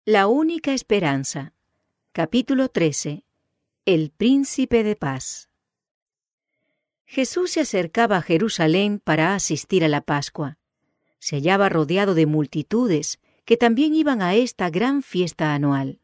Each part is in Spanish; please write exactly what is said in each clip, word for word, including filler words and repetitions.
La única esperanza. Capítulo trece. El príncipe de paz. Jesús se acercaba a Jerusalén para asistir a la Pascua. Se hallaba rodeado de multitudes que también iban a esta gran fiesta anual.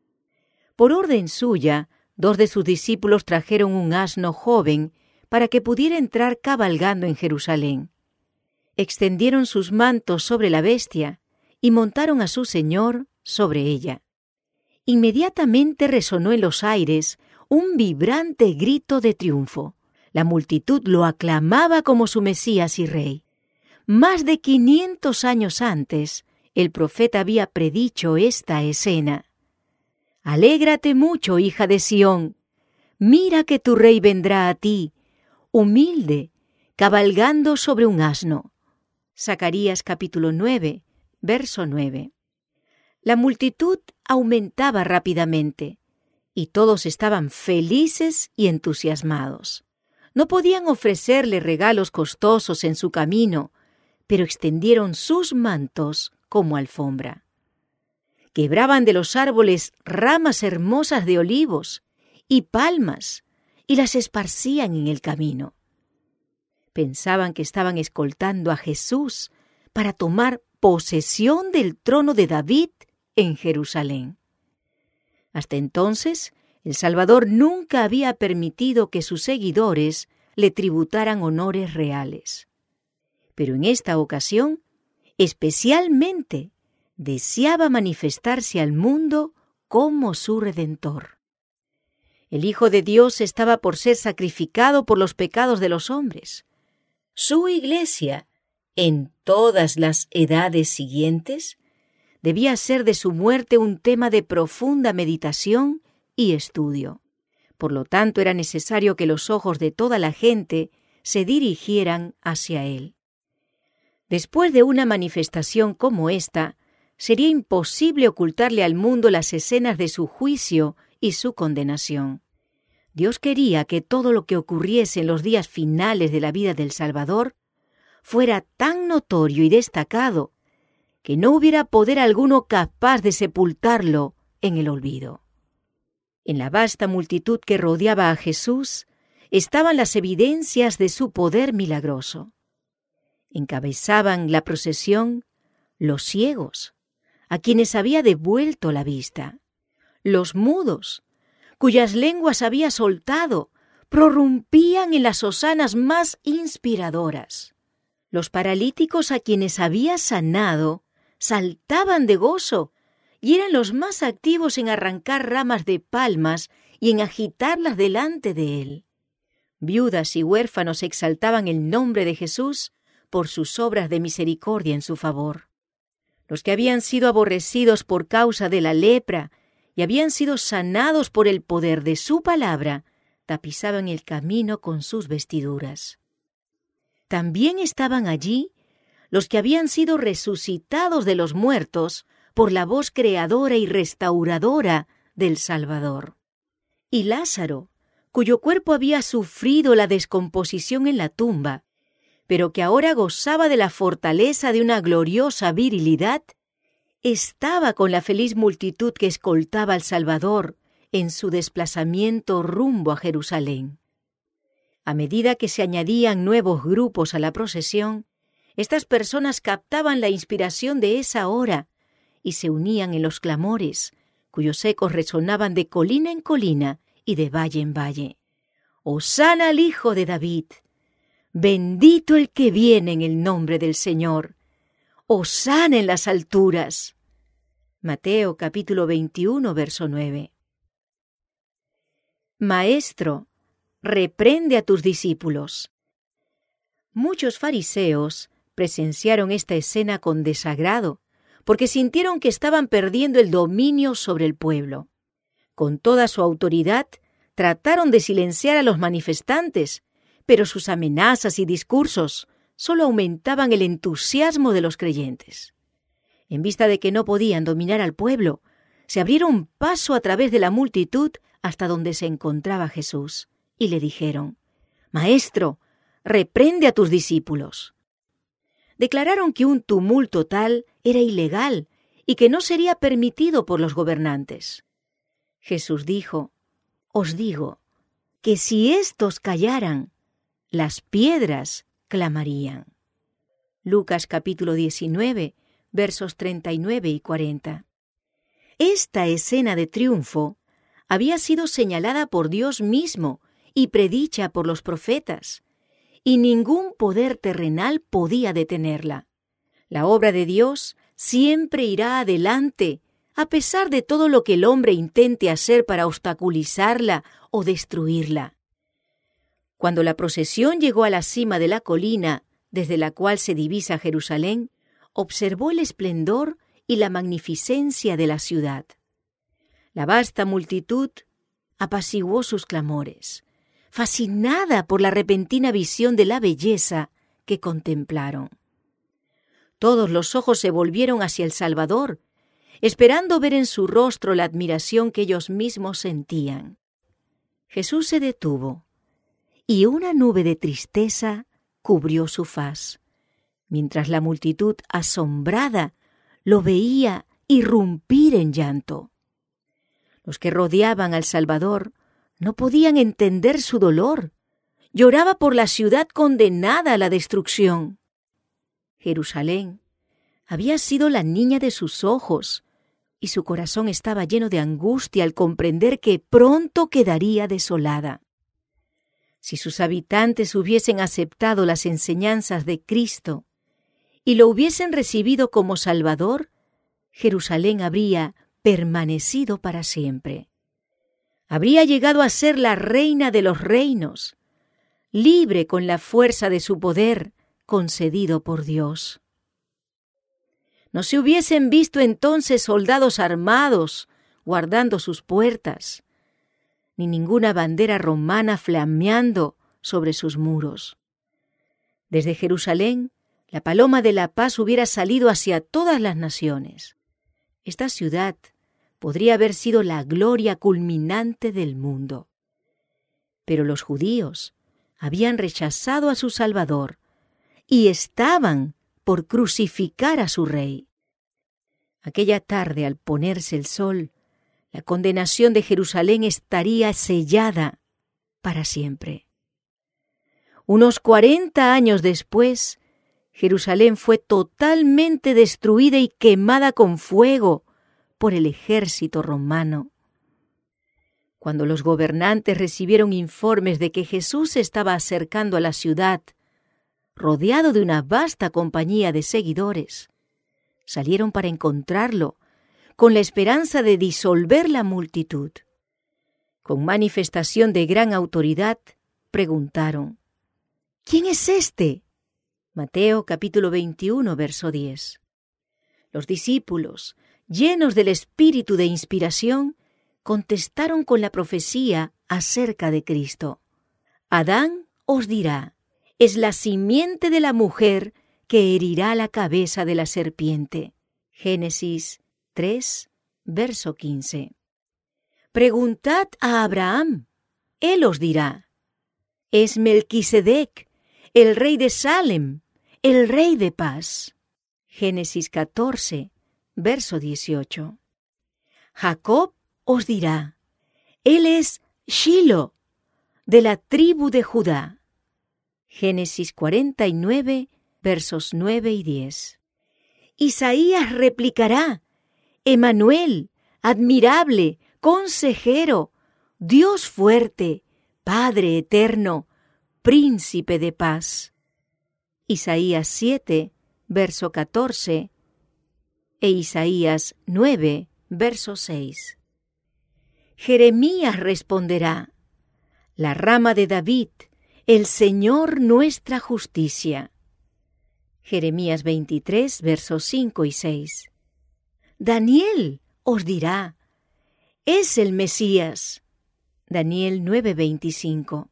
Por orden suya, dos de sus discípulos trajeron un asno joven para que pudiera entrar cabalgando en Jerusalén. Extendieron sus mantos sobre la bestia y montaron a su señor sobre ella. Inmediatamente resonó en los aires un vibrante grito de triunfo. La multitud lo aclamaba como su Mesías y Rey. Más de quinientos años antes, el profeta había predicho esta escena. «Alégrate mucho, hija de Sión. Mira que tu Rey vendrá a ti, humilde, cabalgando sobre un asno». Zacarías capítulo nueve, verso nueve. La multitud aumentaba rápidamente, y todos estaban felices y entusiasmados. No podían ofrecerle regalos costosos en su camino, pero extendieron sus mantos como alfombra. Quebraban de los árboles ramas hermosas de olivos y palmas, y las esparcían en el camino. Pensaban que estaban escoltando a Jesús para tomar posesión del trono de David en Jerusalén. Hasta entonces, el Salvador nunca había permitido que sus seguidores le tributaran honores reales. Pero en esta ocasión, especialmente, deseaba manifestarse al mundo como su Redentor. El Hijo de Dios estaba por ser sacrificado por los pecados de los hombres. Su Iglesia, en todas las edades siguientes, debía ser de su muerte un tema de profunda meditación y estudio. Por lo tanto, era necesario que los ojos de toda la gente se dirigieran hacia él. Después de una manifestación como esta, sería imposible ocultarle al mundo las escenas de su juicio y su condenación. Dios quería que todo lo que ocurriese en los días finales de la vida del Salvador fuera tan notorio y destacado que no hubiera poder alguno capaz de sepultarlo en el olvido. En la vasta multitud que rodeaba a Jesús estaban las evidencias de su poder milagroso. Encabezaban la procesión los ciegos, a quienes había devuelto la vista, los mudos, cuyas lenguas había soltado, prorrumpían en las hosanas más inspiradoras. Los paralíticos a quienes había sanado saltaban de gozo y eran los más activos en arrancar ramas de palmas y en agitarlas delante de él. Viudas y huérfanos exaltaban el nombre de Jesús por sus obras de misericordia en su favor. Los que habían sido aborrecidos por causa de la lepra y habían sido sanados por el poder de su palabra, tapizaban el camino con sus vestiduras. También estaban allí los que habían sido resucitados de los muertos por la voz creadora y restauradora del Salvador. Y Lázaro, cuyo cuerpo había sufrido la descomposición en la tumba, pero que ahora gozaba de la fortaleza de una gloriosa virilidad, estaba con la feliz multitud que escoltaba al Salvador en su desplazamiento rumbo a Jerusalén. A medida que se añadían nuevos grupos a la procesión, estas personas captaban la inspiración de esa hora y se unían en los clamores, cuyos ecos resonaban de colina en colina y de valle en valle. «Hosana al Hijo de David! Bendito el que viene en el nombre del Señor. Hosana en las alturas». Mateo capítulo veintiuno, verso nueve. Maestro, reprende a tus discípulos. Muchos fariseos presenciaron esta escena con desagrado, porque sintieron que estaban perdiendo el dominio sobre el pueblo. Con toda su autoridad, trataron de silenciar a los manifestantes, pero sus amenazas y discursos solo aumentaban el entusiasmo de los creyentes. En vista de que no podían dominar al pueblo, se abrieron paso a través de la multitud hasta donde se encontraba Jesús, y le dijeron: «Maestro, reprende a tus discípulos». Declararon que un tumulto tal era ilegal y que no sería permitido por los gobernantes. Jesús dijo: «Os digo que si éstos callaran, las piedras clamarían». Lucas capítulo diecinueve, versos treinta y nueve y cuarenta. Esta escena de triunfo había sido señalada por Dios mismo y predicha por los profetas, y ningún poder terrenal podía detenerla. La obra de Dios siempre irá adelante, a pesar de todo lo que el hombre intente hacer para obstaculizarla o destruirla. Cuando la procesión llegó a la cima de la colina, desde la cual se divisa Jerusalén, observó el esplendor y la magnificencia de la ciudad. La vasta multitud apaciguó sus clamores, fascinada por la repentina visión de la belleza que contemplaron. Todos los ojos se volvieron hacia el Salvador, esperando ver en su rostro la admiración que ellos mismos sentían. Jesús se detuvo, y una nube de tristeza cubrió su faz, mientras la multitud asombrada lo veía irrumpir en llanto. Los que rodeaban al Salvador no podían entender su dolor. Lloraba por la ciudad condenada a la destrucción. Jerusalén había sido la niña de sus ojos, y su corazón estaba lleno de angustia al comprender que pronto quedaría desolada. Si sus habitantes hubiesen aceptado las enseñanzas de Cristo y lo hubiesen recibido como Salvador, Jerusalén habría permanecido para siempre. Habría llegado a ser la reina de los reinos, libre con la fuerza de su poder concedido por Dios. No se hubiesen visto entonces soldados armados guardando sus puertas, ni ninguna bandera romana flameando sobre sus muros. Desde Jerusalén, la paloma de la paz hubiera salido hacia todas las naciones. Esta ciudad podría haber sido la gloria culminante del mundo. Pero los judíos habían rechazado a su Salvador y estaban por crucificar a su rey. Aquella tarde, al ponerse el sol, la condenación de Jerusalén estaría sellada para siempre. Unos cuarenta años después, Jerusalén fue totalmente destruida y quemada con fuego por el ejército romano. Cuando los gobernantes recibieron informes de que Jesús se estaba acercando a la ciudad, rodeado de una vasta compañía de seguidores, salieron para encontrarlo con la esperanza de disolver la multitud. Con manifestación de gran autoridad, preguntaron: ¿Quién es este? Mateo capítulo veintiuno, verso diez. Los discípulos, llenos del espíritu de inspiración, contestaron con la profecía acerca de Cristo. Adán os dirá: es la simiente de la mujer que herirá la cabeza de la serpiente. Génesis tres, verso quince. Preguntad a Abraham, él os dirá: es Melquisedec, el rey de Salem, el rey de paz. Génesis catorce, verso dieciocho. Jacob os dirá: él es Shilo, de la tribu de Judá. Génesis cuarenta y nueve, versos nueve y diez. Isaías replicará: Emanuel, admirable, consejero, Dios fuerte, Padre eterno, príncipe de paz. Isaías siete, verso catorce, e Isaías nueve, verso seis. Jeremías responderá: la rama de David, el Señor nuestra justicia. Jeremías veintitrés, versos cinco y seis. Daniel os dirá: es el Mesías. Daniel nueve, veinticinco.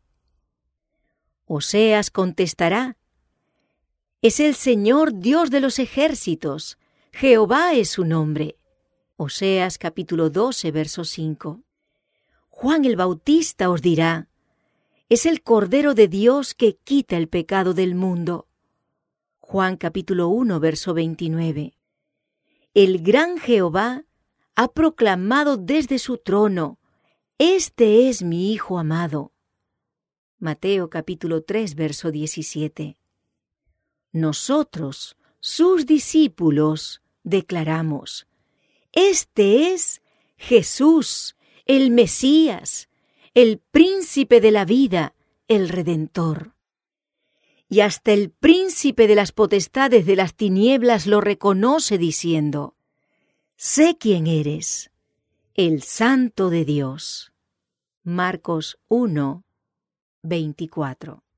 Oseas contestará: es el Señor Dios de los ejércitos, Jehová es su nombre. Oseas capítulo doce, verso cinco. Juan el Bautista os dirá: es el Cordero de Dios que quita el pecado del mundo. Juan capítulo uno, verso veintinueve. el gran Jehová ha proclamado desde su trono: Este es mi Hijo amado. Mateo capítulo tres, verso diecisiete. Nosotros, sus discípulos, declaramos: Este es Jesús, el Mesías, el príncipe de la vida, el Redentor. Y hasta el príncipe de las potestades de las tinieblas lo reconoce diciendo: Sé quién eres, el Santo de Dios. Marcos uno, veinticuatro.